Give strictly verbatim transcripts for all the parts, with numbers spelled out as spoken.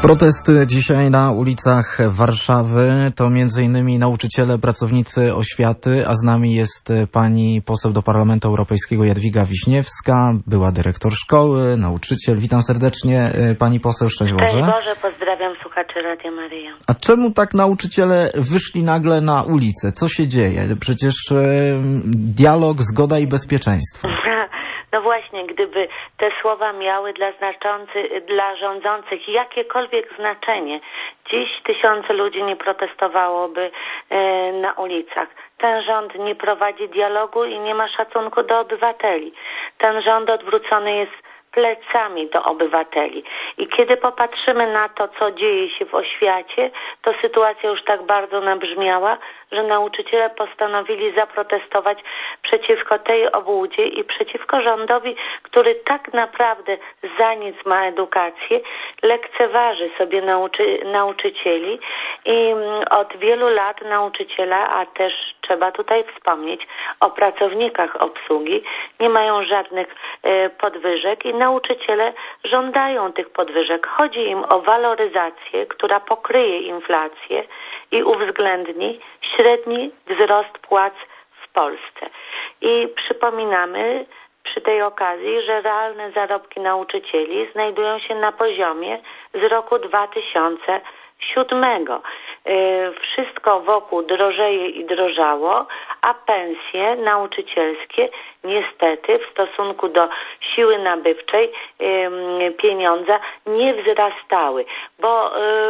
Protest dzisiaj na ulicach Warszawy to między innymi nauczyciele, pracownicy oświaty, a z nami jest pani poseł do Parlamentu Europejskiego Jadwiga Wiśniewska, była dyrektor szkoły, nauczyciel. Witam serdecznie pani poseł, szczęść Boże. Szczęść Boże, pozdrawiam słuchaczy Radia Maryja. A czemu tak nauczyciele wyszli nagle na ulicę? Co się dzieje? Przecież e, dialog, zgoda i bezpieczeństwo. No właśnie, gdyby te słowa miały dla, znaczący, dla rządzących jakiekolwiek znaczenie, dziś tysiące ludzi nie protestowałoby e, na ulicach. Ten rząd nie prowadzi dialogu i nie ma szacunku do obywateli. Ten rząd odwrócony jest plecami do obywateli. I kiedy popatrzymy na to, co dzieje się w oświacie, to sytuacja już tak bardzo nabrzmiała, że nauczyciele postanowili zaprotestować przeciwko tej obłudzie i przeciwko rządowi, który tak naprawdę za nic ma edukację, lekceważy sobie nauczy, nauczycieli i od wielu lat nauczyciele, a też trzeba tutaj wspomnieć o pracownikach obsługi, nie mają żadnych e, podwyżek i nauczyciele żądają tych podwyżek. Chodzi im o waloryzację, która pokryje inflację i uwzględni średni wzrost płac w Polsce. I przypominamy przy tej okazji, że realne zarobki nauczycieli znajdują się na poziomie z roku dwa tysiące siódmego. Wszystko wokół drożeje i drożało, a pensje nauczycielskie niestety w stosunku do siły nabywczej pieniądza nie wzrastały, bo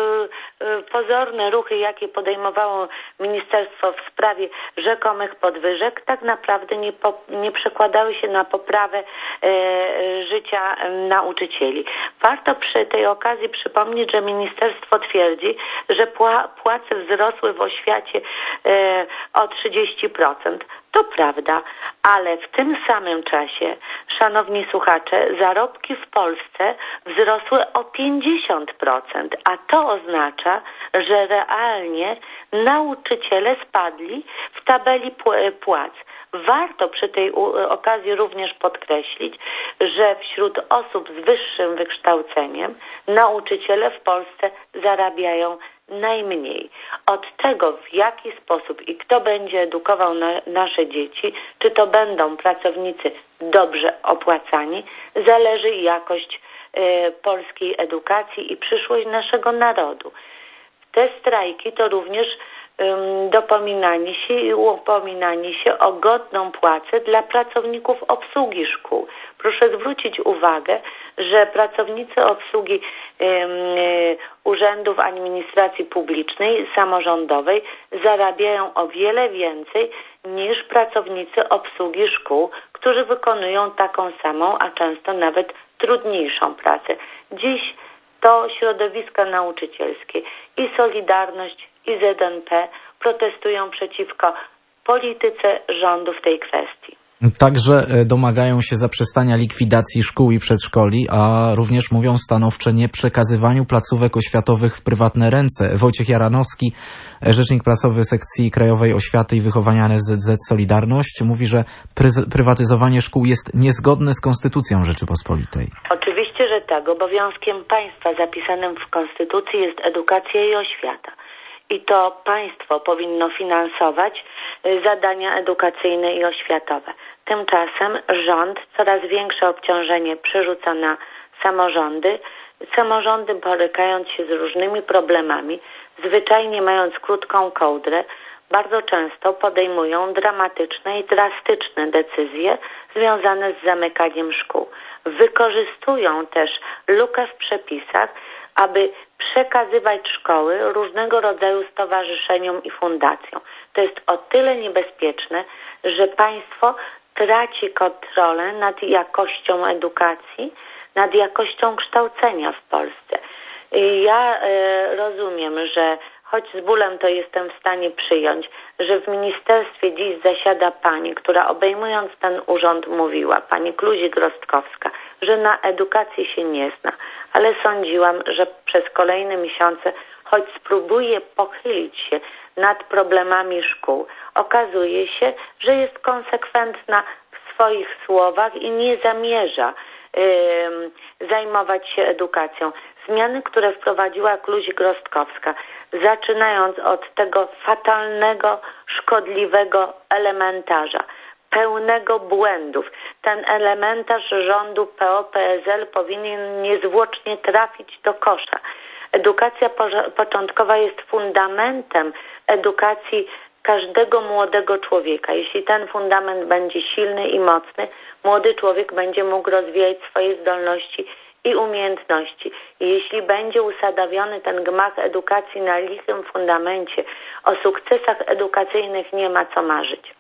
pozorne ruchy, jakie podejmowało ministerstwo w sprawie rzekomych podwyżek, tak naprawdę nie, po, nie przekładały się na poprawę życia nauczycieli. Warto przy tej okazji przypomnieć, że ministerstwo twierdzi, że płace wzrosły w oświacie o trzydzieści procent. To prawda, ale w tym samym czasie, szanowni słuchacze, zarobki w Polsce wzrosły o pięćdziesiąt procent, a to oznacza, że realnie nauczyciele spadli w tabeli płac. Warto przy tej okazji również podkreślić, że wśród osób z wyższym wykształceniem nauczyciele w Polsce zarabiają najmniej. Od tego, w jaki sposób i kto będzie edukował na, nasze dzieci, czy to będą pracownicy dobrze opłacani, zależy jakość e, polskiej edukacji i przyszłość naszego narodu. Te strajki to również um, dopominanie się i upominanie się o godną płacę dla pracowników obsługi szkół. Proszę zwrócić uwagę, że pracownicy obsługi um, urzędów administracji publicznej, samorządowej zarabiają o wiele więcej niż pracownicy obsługi szkół, którzy wykonują taką samą, a często nawet trudniejszą pracę. Dziś to środowiska nauczycielskie i Solidarność, i Z N P protestują przeciwko polityce rządu w tej kwestii. Także domagają się zaprzestania likwidacji szkół i przedszkoli, a również mówią stanowcze nie przekazywaniu placówek oświatowych w prywatne ręce. Wojciech Jaranowski, rzecznik prasowy sekcji Krajowej Oświaty i Wychowania N S Z Z Solidarność, mówi, że prywatyzowanie szkół jest niezgodne z Konstytucją Rzeczypospolitej. Oczywiście, że tak. Obowiązkiem państwa zapisanym w Konstytucji jest edukacja i oświata. I to państwo powinno finansować zadania edukacyjne i oświatowe. Tymczasem rząd coraz większe obciążenie przerzuca na samorządy. Samorządy, borykając się z różnymi problemami, zwyczajnie mając krótką kołdrę, bardzo często podejmują dramatyczne i drastyczne decyzje związane z zamykaniem szkół. Wykorzystują też lukę w przepisach, aby przekazywać szkoły różnego rodzaju stowarzyszeniom i fundacjom. To jest o tyle niebezpieczne, że państwo traci kontrolę nad jakością edukacji, nad jakością kształcenia w Polsce. Ja e, rozumiem, że choć z bólem to jestem w stanie przyjąć, że w ministerstwie dziś zasiada pani, która obejmując ten urząd mówiła, pani Kluzik-Rostkowska, że na edukacji się nie zna, ale sądziłam, że przez kolejne miesiące, choć spróbuje pochylić się nad problemami szkół, okazuje się, że jest konsekwentna w swoich słowach i nie zamierza yy, zajmować się edukacją. Zmiany, które wprowadziła Kluzik-Rostkowska, zaczynając od tego fatalnego, szkodliwego elementarza, pełnego błędów. Ten elementarz rządu P O P S L powinien niezwłocznie trafić do kosza. Edukacja początkowa jest fundamentem edukacji każdego młodego człowieka. Jeśli ten fundament będzie silny i mocny, młody człowiek będzie mógł rozwijać swoje zdolności i umiejętności. I jeśli będzie usadowiony ten gmach edukacji na lichym fundamencie, o sukcesach edukacyjnych nie ma co marzyć.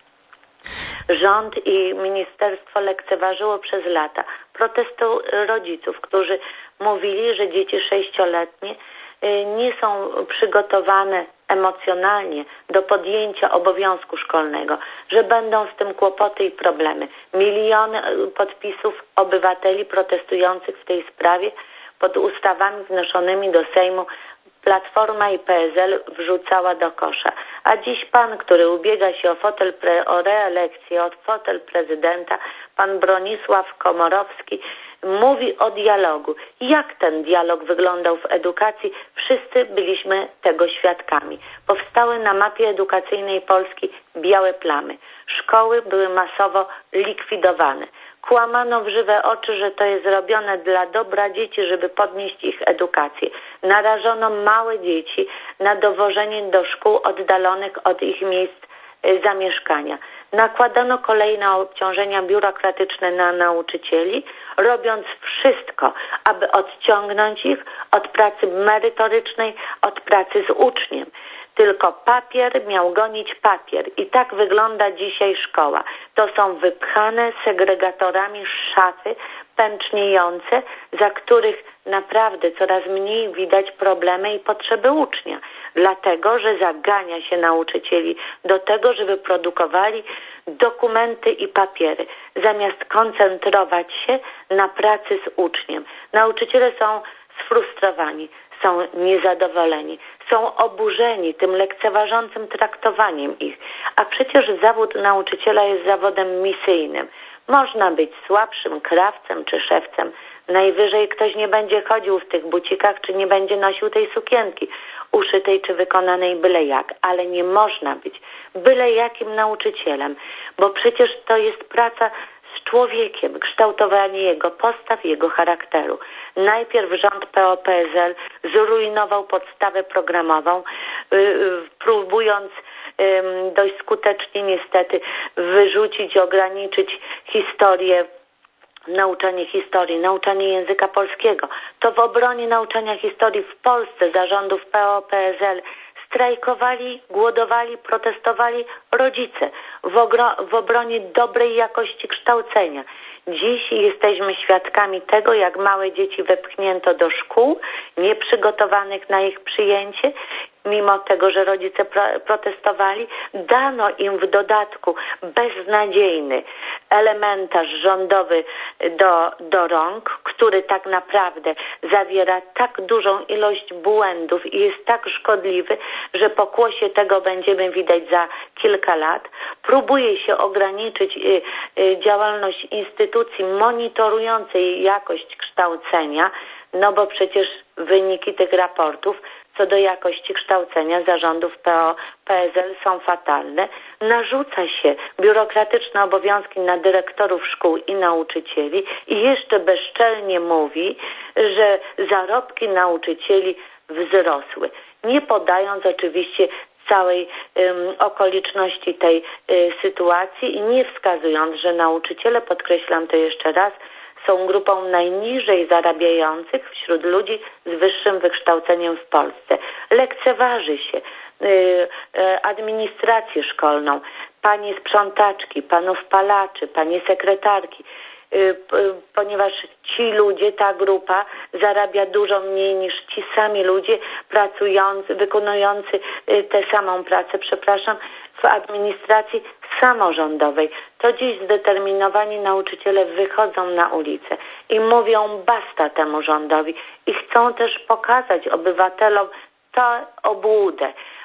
Rząd i ministerstwo lekceważyło przez lata protestu rodziców, którzy mówili, że dzieci sześcioletnie nie są przygotowane emocjonalnie do podjęcia obowiązku szkolnego, że będą z tym kłopoty i problemy. Miliony podpisów obywateli protestujących w tej sprawie pod ustawami wnoszonymi do Sejmu Platforma i P S L wrzucała do kosza. A dziś pan, który ubiega się o fotel, pre, o reelekcję, o fotel prezydenta, pan Bronisław Komorowski, mówi o dialogu. Jak ten dialog wyglądał w edukacji? Wszyscy byliśmy tego świadkami. Powstały na mapie edukacyjnej Polski białe plamy. Szkoły były masowo likwidowane. Kłamano w żywe oczy, że to jest robione dla dobra dzieci, żeby podnieść ich edukację. Narażono małe dzieci na dowożenie do szkół oddalonych od ich miejsc zamieszkania. Nakładano kolejne obciążenia biurokratyczne na nauczycieli, robiąc wszystko, aby odciągnąć ich od pracy merytorycznej, od pracy z uczniem. Tylko papier miał gonić papier i tak wygląda dzisiaj szkoła. To są wypchane segregatorami szafy pęczniejące, za których naprawdę coraz mniej widać problemy i potrzeby ucznia. Dlatego, że zagania się nauczycieli do tego, żeby produkowali dokumenty i papiery, zamiast koncentrować się na pracy z uczniem. Nauczyciele są sfrustrowani, są niezadowoleni, są oburzeni tym lekceważącym traktowaniem ich. A przecież zawód nauczyciela jest zawodem misyjnym. Można być słabszym krawcem czy szewcem. Najwyżej ktoś nie będzie chodził w tych bucikach, czy nie będzie nosił tej sukienki uszytej czy wykonanej byle jak, ale nie można być byle jakim nauczycielem, bo przecież to jest praca z człowiekiem, kształtowanie jego postaw, jego charakteru. Najpierw rząd P O P S L zrujnował podstawę programową, yy, próbując yy, dość skutecznie niestety wyrzucić, ograniczyć historię, nauczanie historii, nauczanie języka polskiego. To w obronie nauczania historii w Polsce zarządów P O P S L strajkowali, głodowali, protestowali rodzice w, ogro- w obronie dobrej jakości kształcenia. Dziś jesteśmy świadkami tego, jak małe dzieci wepchnięto do szkół, nieprzygotowanych na ich przyjęcie. Mimo tego, że rodzice pro- protestowali, dano im w dodatku beznadziejny elementarz rządowy do, do rąk, który tak naprawdę zawiera tak dużą ilość błędów i jest tak szkodliwy, że pokłosie tego będziemy widać za kilka lat. Próbuje się ograniczyć y, y, działalność instytucji monitorującej jakość kształcenia, no bo przecież wyniki tych raportów co do jakości kształcenia zarządów P O P S L są fatalne. Narzuca się biurokratyczne obowiązki na dyrektorów szkół i nauczycieli i jeszcze bezczelnie mówi, że zarobki nauczycieli wzrosły. Nie podając oczywiście całej um, okoliczności tej y, sytuacji i nie wskazując, że nauczyciele, podkreślam to jeszcze raz, są grupą najniżej zarabiających wśród ludzi z wyższym wykształceniem w Polsce. Lekceważy się y, y, administrację szkolną, panie sprzątaczki, panów palaczy, panie sekretarki, y, y, ponieważ ci ludzie, ta grupa zarabia dużo mniej niż ci sami ludzie pracujący, wykonujący y, tę samą pracę, przepraszam, w administracji samorządowej. To dziś zdeterminowani nauczyciele wychodzą na ulicę i mówią basta temu rządowi i chcą też pokazać obywatelom tę obłudę,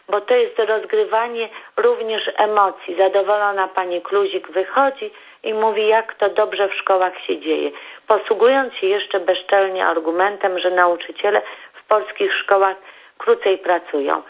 bo to jest rozgrywanie również emocji. Zadowolona pani Kluzik wychodzi i mówi, jak to dobrze w szkołach się dzieje, posługując się jeszcze bezczelnie argumentem, że nauczyciele w polskich szkołach krócej pracują.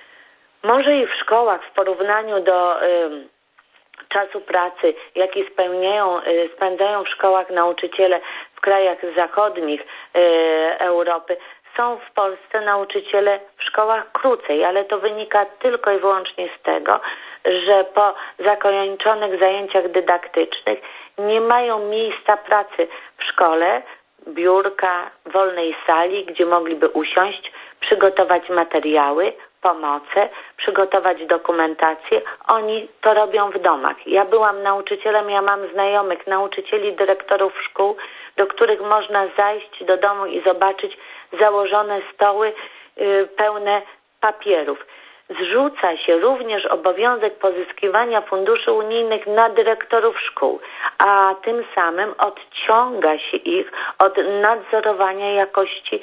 Może i w szkołach w porównaniu do y, czasu pracy, jaki spełniają, y, spędzają w szkołach nauczyciele w krajach zachodnich y, Europy, są w Polsce nauczyciele w szkołach krócej, ale to wynika tylko i wyłącznie z tego, że po zakończonych zajęciach dydaktycznych nie mają miejsca pracy w szkole, biurka, wolnej sali, gdzie mogliby usiąść, przygotować materiały, pomoce, przygotować dokumentację. Oni to robią w domach. Ja byłam nauczycielem, ja mam znajomych, nauczycieli, dyrektorów szkół, do których można zajść do domu i zobaczyć założone stoły y, pełne papierów. Zrzuca się również obowiązek pozyskiwania funduszy unijnych na dyrektorów szkół, a tym samym odciąga się ich od nadzorowania jakości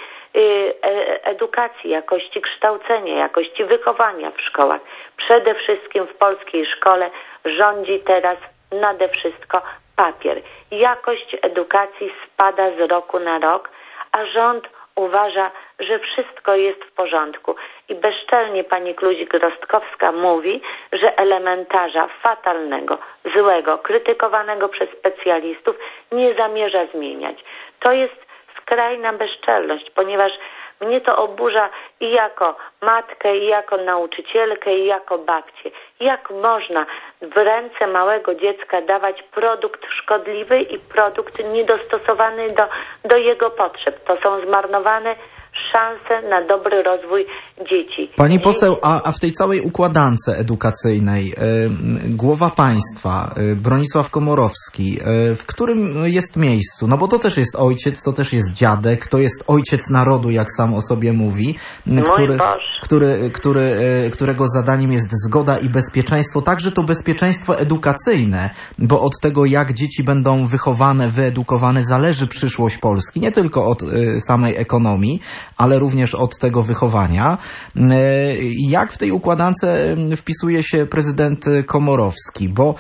edukacji, jakości kształcenia, jakości wychowania w szkołach. Przede wszystkim w polskiej szkole rządzi teraz nade wszystko papier. Jakość edukacji spada z roku na rok, a rząd uważa, że wszystko jest w porządku. I bezczelnie pani Kluzik-Rostkowska mówi, że elementarza fatalnego, złego, krytykowanego przez specjalistów nie zamierza zmieniać. To jest skrajna bezczelność, ponieważ mnie to oburza i jako matkę, i jako nauczycielkę, i jako babcię. Jak można w ręce małego dziecka dawać produkt szkodliwy i produkt niedostosowany do, do jego potrzeb? To są zmarnowane szanse na dobry rozwój dzieci. Pani poseł, a, a w tej całej układance edukacyjnej y, głowa państwa, y, Bronisław Komorowski, y, w którym jest miejscu? No bo to też jest ojciec, to też jest dziadek, to jest ojciec narodu, jak sam o sobie mówi, który, który, który, y, którego zadaniem jest zgoda i bezpieczeństwo, także to bezpieczeństwo edukacyjne, bo od tego, jak dzieci będą wychowane, wyedukowane, zależy przyszłość Polski, nie tylko od y, samej ekonomii, ale również od tego wychowania. Jak w tej układance wpisuje się prezydent Komorowski? Bo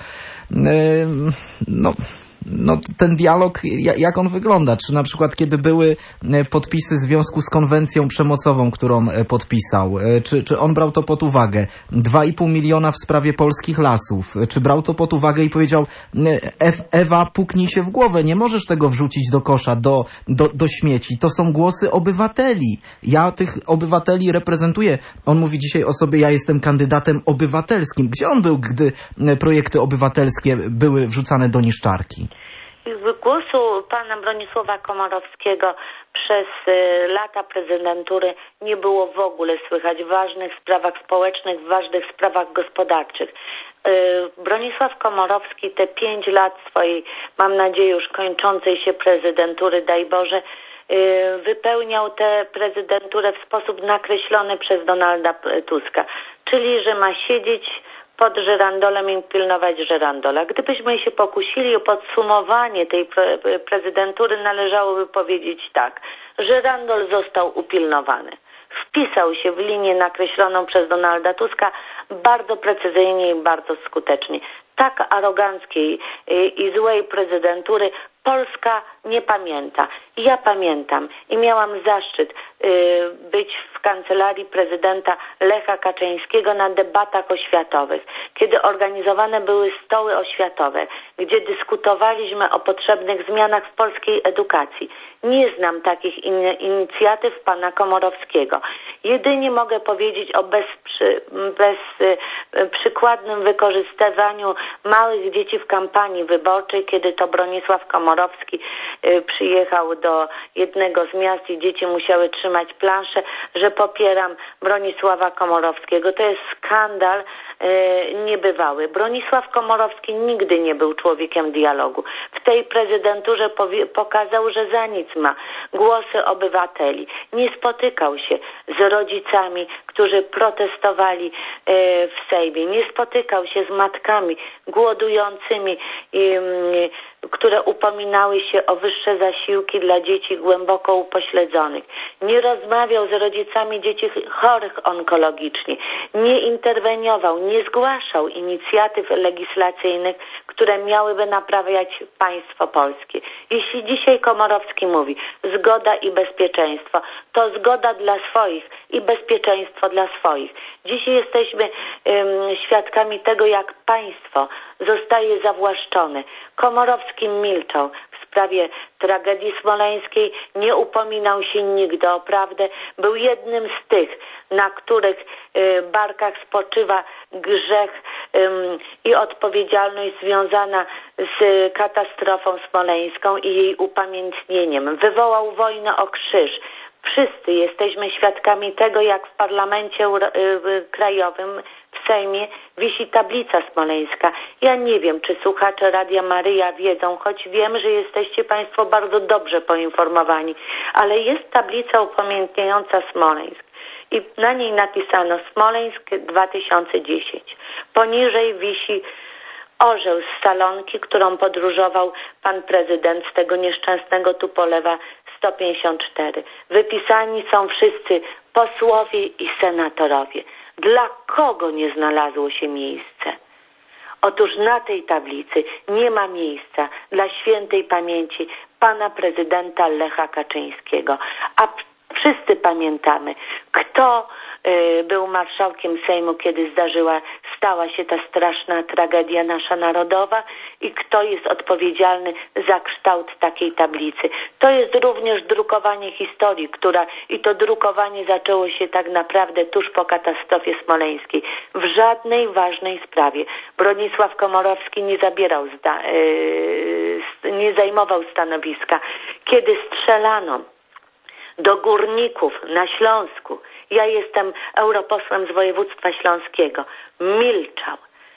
no, no, ten dialog, jak on wygląda? Czy na przykład kiedy były podpisy w związku z konwencją przemocową, którą podpisał, czy, czy on brał to pod uwagę? Dwa i pół miliona w sprawie polskich lasów. Czy brał to pod uwagę i powiedział, Ewa, puknij się w głowę, nie możesz tego wrzucić do kosza, do, do, do śmieci. To są głosy obywateli. Ja tych obywateli reprezentuję. On mówi dzisiaj o sobie, ja jestem kandydatem obywatelskim. Gdzie on był, gdy projekty obywatelskie były wrzucane do niszczarki? Głosu pana Bronisława Komorowskiego przez y, lata prezydentury nie było w ogóle słychać w ważnych sprawach społecznych, w ważnych sprawach gospodarczych. Y, Bronisław Komorowski te pięć lat swojej, mam nadzieję już kończącej się prezydentury, daj Boże, y, wypełniał tę prezydenturę w sposób nakreślony przez Donalda Tuska, czyli że ma siedzieć pod żyrandolem i pilnować żyrandola. Gdybyśmy się pokusili o podsumowanie tej pre prezydentury, należałoby powiedzieć tak. Żyrandol został upilnowany. Wpisał się w linię nakreśloną przez Donalda Tuska bardzo precyzyjnie i bardzo skutecznie. Tak aroganckiej i, i złej prezydentury Polska nie pamięta. Ja pamiętam i miałam zaszczyt y, być w kancelarii prezydenta Lecha Kaczyńskiego na debatach oświatowych, kiedy organizowane były stoły oświatowe, gdzie dyskutowaliśmy o potrzebnych zmianach w polskiej edukacji. Nie znam takich in, inicjatyw pana Komorowskiego. Jedynie mogę powiedzieć o bezprzy, bezprzykładnym wykorzystywaniu małych dzieci w kampanii wyborczej, kiedy to Bronisław Komorowski y, przyjechał do jednego z miast i dzieci musiały trzymać planszę, że popieram Bronisława Komorowskiego. To jest skandal y, niebywały. Bronisław Komorowski nigdy nie był człowiekiem dialogu. W tej prezydenturze powie, pokazał, że za nic ma głosy obywateli. Nie spotykał się z rodzicami, którzy protestowali y, w Sejmie. Nie spotykał się z matkami głodującymi y, które upominały się o wyższe zasiłki dla dzieci głęboko upośledzonych. Nie rozmawiał z rodzicami dzieci chorych onkologicznie. Nie interweniował, nie zgłaszał inicjatyw legislacyjnych, które miałyby naprawiać państwo polskie. Jeśli dzisiaj Komorowski mówi zgoda i bezpieczeństwo, to zgoda dla swoich i bezpieczeństwo dla swoich. Dzisiaj jesteśmy um, świadkami tego, jak państwo zostaje zawłaszczone. Komorowski milczał w sprawie tragedii smoleńskiej, nie upominał się nigdy o prawdę. Był jednym z tych, na których y, barkach spoczywa grzech y, i odpowiedzialność związana z katastrofą smoleńską i jej upamiętnieniem. Wywołał wojnę o krzyż. Wszyscy jesteśmy świadkami tego, jak w Parlamencie Krajowym, w Sejmie wisi tablica smoleńska. Ja nie wiem, czy słuchacze Radia Maryja wiedzą, choć wiem, że jesteście Państwo bardzo dobrze poinformowani, ale jest tablica upamiętniająca Smoleńsk i na niej napisano Smoleńsk dwa tysiące dziesięć. Poniżej wisi orzeł z salonki, którą podróżował pan prezydent z tego nieszczęsnego Tupolewa sto pięćdziesiąt cztery. Wypisani są wszyscy posłowie i senatorowie. Dla kogo nie znalazło się miejsce? Otóż na tej tablicy nie ma miejsca dla świętej pamięci pana prezydenta Lecha Kaczyńskiego. A wszyscy pamiętamy, kto y, był marszałkiem Sejmu, kiedy zdarzyła, stała się ta straszna tragedia nasza narodowa i kto jest odpowiedzialny za kształt takiej tablicy. To jest również drukowanie historii, która i to drukowanie zaczęło się tak naprawdę tuż po katastrofie smoleńskiej. W żadnej ważnej sprawie Bronisław Komorowski nie zabierał, zda, yy, nie zajmował stanowiska. Kiedy strzelano do górników na Śląsku, ja jestem europosłem z województwa śląskiego, milczał.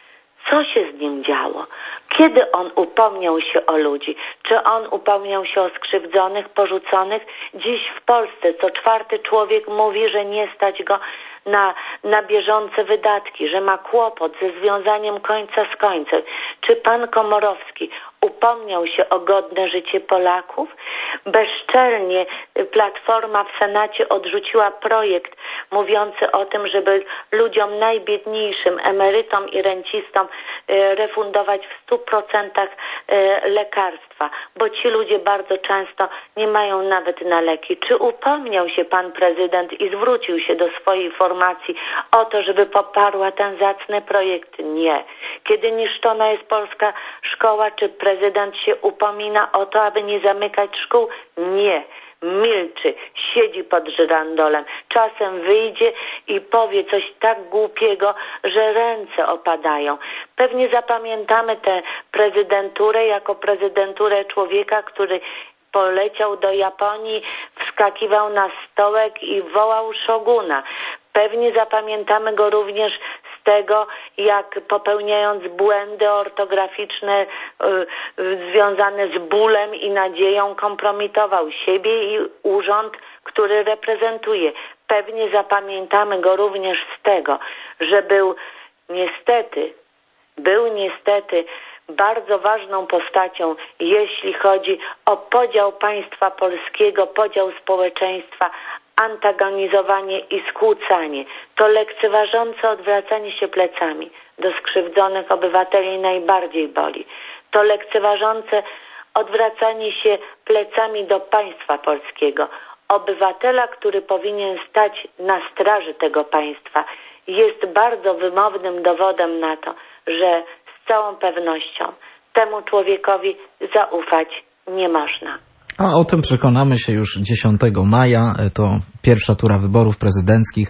Co się z nim działo? Kiedy on upomniał się o ludzi? Czy on upomniał się o skrzywdzonych, porzuconych? Dziś w Polsce co czwarty człowiek mówi, że nie stać go na, na bieżące wydatki, że ma kłopot ze związaniem końca z końcem. Czy pan Komorowski upomniał się o godne życie Polaków? Bezczelnie Platforma w Senacie odrzuciła projekt mówiący o tym, żeby ludziom najbiedniejszym, emerytom i rencistom refundować w stu procentach lekarstwa, bo ci ludzie bardzo często nie mają nawet na leki. Czy upomniał się pan prezydent i zwrócił się do swojej formacji o to, żeby poparła ten zacny projekt? Nie. Kiedy niszczona jest polska szkoła, czy prezydent się upomina o to, aby nie zamykać szkół? Nie. Milczy, siedzi pod żyrandolem. Czasem wyjdzie i powie coś tak głupiego, że ręce opadają. Pewnie zapamiętamy tę prezydenturę jako prezydenturę człowieka, który poleciał do Japonii, wskakiwał na stołek i wołał szoguna. Pewnie zapamiętamy go również z tego, jak popełniając błędy ortograficzne y, y, związane z bólem i nadzieją kompromitował siebie i urząd, który reprezentuje. Pewnie zapamiętamy go również z tego, że był niestety, był niestety bardzo ważną postacią, jeśli chodzi o podział państwa polskiego, podział społeczeństwa, antagonizowanie i skłócanie. To lekceważące odwracanie się plecami do skrzywdzonych obywateli najbardziej boli. To lekceważące odwracanie się plecami do państwa polskiego. Obywatela, który powinien stać na straży tego państwa, jest bardzo wymownym dowodem na to, że z całą pewnością temu człowiekowi zaufać nie można. A o tym przekonamy się już dziesiątego maja, to pierwsza tura wyborów prezydenckich.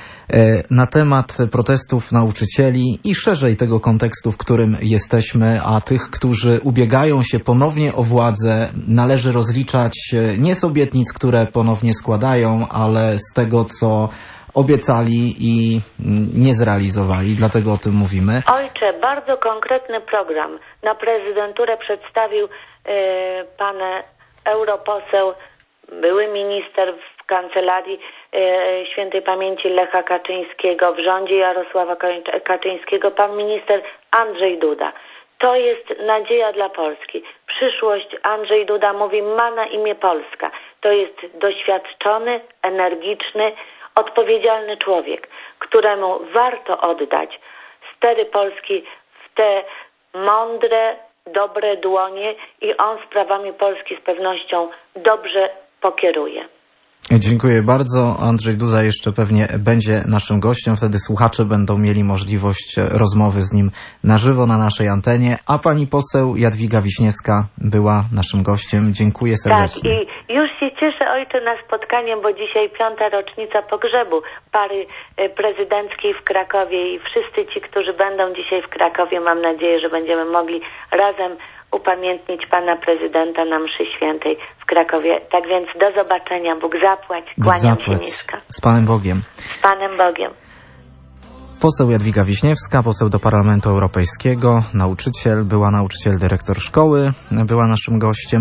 Na temat protestów nauczycieli i szerzej tego kontekstu, w którym jesteśmy, a tych, którzy ubiegają się ponownie o władzę, należy rozliczać nie z obietnic, które ponownie składają, ale z tego, co obiecali i nie zrealizowali. Dlatego o tym mówimy. Ojcze, bardzo konkretny program na prezydenturę przedstawił yy, pan europoseł, były minister w kancelarii e, świętej pamięci Lecha Kaczyńskiego, w rządzie Jarosława Kaczyńskiego, pan minister Andrzej Duda. To jest nadzieja dla Polski. przyszłość, Andrzej Duda mówi, ma na imię Polska. To jest doświadczony, energiczny, odpowiedzialny człowiek, któremu warto oddać stery Polski w te mądre, dobre dłonie i on sprawami Polski z pewnością dobrze pokieruje. Dziękuję bardzo. Andrzej Duda jeszcze pewnie będzie naszym gościem. Wtedy słuchacze będą mieli możliwość rozmowy z nim na żywo na naszej antenie. A pani poseł Jadwiga Wiśniewska była naszym gościem. Dziękuję serdecznie. Tak, i już się cieszę, ojcze, na spotkanie, bo dzisiaj piąta rocznica pogrzebu pary prezydenckiej w Krakowie i wszyscy ci, którzy będą dzisiaj w Krakowie, mam nadzieję, że będziemy mogli razem upamiętnić pana prezydenta na mszy świętej w Krakowie. Tak więc do zobaczenia. Bóg zapłać. Kłaniam Bóg zapłać. się nisko. Z Panem Bogiem. Z Panem Bogiem. Poseł Jadwiga Wiśniewska, poseł do Parlamentu Europejskiego, nauczyciel, była nauczyciel, dyrektor szkoły, była naszym gościem.